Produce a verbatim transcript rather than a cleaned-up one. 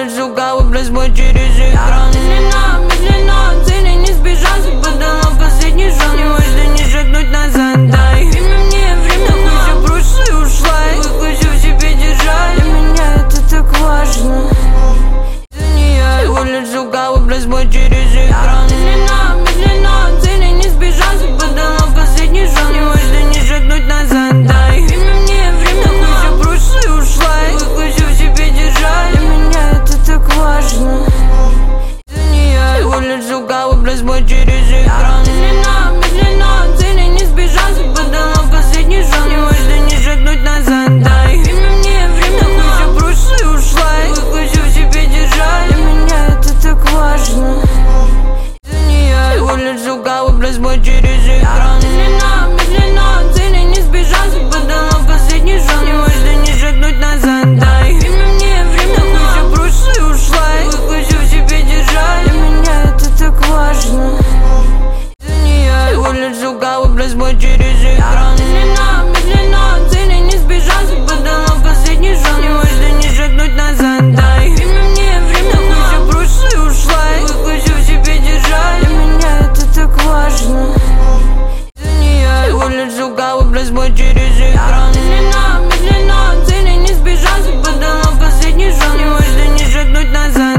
лишь шукала просмотр через экран. Медленно, медленно, цели не сбежать, подала последний шанс. Не важно не шагнуть назад, дай время мне, время, хуй все прошлое ушла. Я хочу в себе держать, для меня это так важно. Это не я, его лишь шукала просмотр через экран. Медленно, медленно, цели не сбежать, подала последний шанс. Не важно не шагнуть назад, дай время мне, время, хуй все прошлое ушла. Я хочу в себе держать, для меня это так важно. Это не я, его лишь шукала просмотр через экран. Медленно, медленно, цели не сбежать, подала последний шанс. Не важно не шагнуть назад, дай время мне, время, хуй все прошлое ушла. Я хочу в себе держать, для меня это так важно. Это не я, его лишь шукала просмотр через экран. Медленно, медленно, цели не сбежать, подала последний шанс. Не важно не шагнуть назад, дай время мне, время, хуй все прошлое ушла. Я хочу в себе держать, для меня это так важно. Это не я, его лишь шукала просмотр через экран. Медленно, медленно, цели не сбежать, подала последний шанс. Не важно не шагнуть назад, дай время мне, время, хуй все прошлое ушла. Я хочу в себе держать, для меня это так важно. Это не я, его лишь шукала просмотр через экран. Медленно, медленно, цели не сбежать, подала последний шанс. Не важно не шагнуть назад.